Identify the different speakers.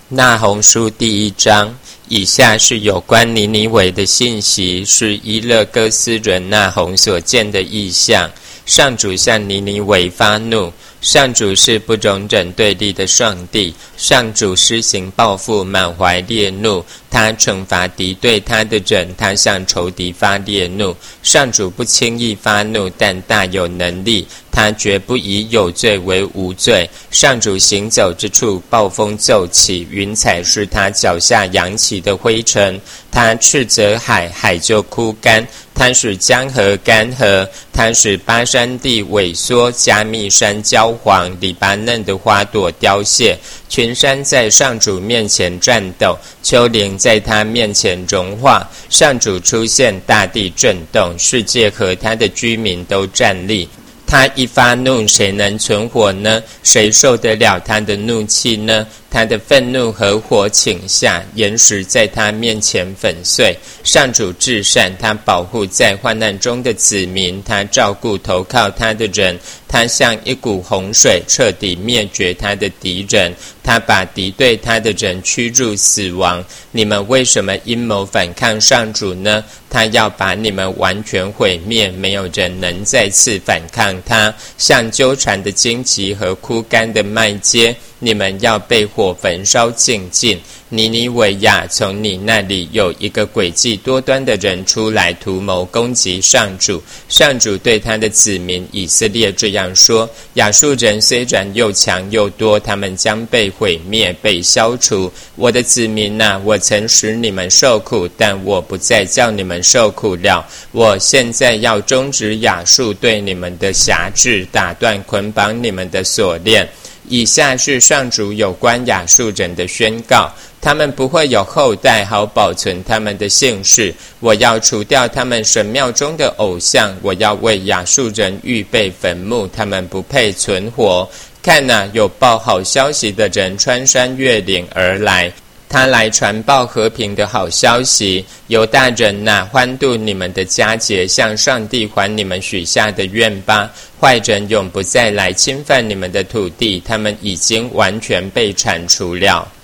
Speaker 1: 那鸿书第1章，以下是有关尼尼微的信息，是伊勒哥斯人那鸿所见的异象。上主向尼尼微发怒，上主是不容忍对立的上帝，上主施行报复，满怀烈怒，他惩罚敌对他的人，他向仇敌发烈怒。上主不轻易发怒，但大有能力，他绝不以有罪为无罪。上主行走之处，暴风骤起，云彩是他脚下扬起的灰尘。他斥责海，海就枯干；他使江河干涸，他使巴山地萎缩，加密山焦黄，黎巴嫩的花朵凋谢。群山在上主面前颤抖，丘陵在他面前融化。上主出现，大地震动，世界和他的居民都站立。他一发怒，谁能存活呢？谁受得了他的怒气呢？他的愤怒和火倾下，岩石在他面前粉碎。上主至善，他保护在患难中的子民，他照顾投靠他的人。他像一股洪水，彻底灭绝他的敌人。他把敌对他的人驱入死亡。你们为什么阴谋反抗上主呢？他要把你们完全毁灭，没有人能再次反抗他。像纠缠的荆棘和枯干的麦秸，你们要被火焚烧尽尽。尼尼微呀，从你那里有一个诡计多端的人出来，图谋攻击上主。上主对他的子民以色列这样说：亚述人虽然又强又多，他们将被毁灭，被消除。我的子民啊，我曾使你们受苦，但我不再叫你们受苦了。我现在要终止亚述对你们的辖制，打断捆绑你们的锁链。以下是上主有关亚述人的宣告：他们不会有后代，好保存他们的姓氏。我要除掉他们神庙中的偶像，我要为亚述人预备坟墓，他们不配存活。看哪，有报好消息的人穿山越岭而来，他来传报和平的好消息。犹大人哪，欢度你们的佳节，向上帝还你们许下的愿吧。坏人永不再来侵犯你们的土地，他们已经完全被铲除了。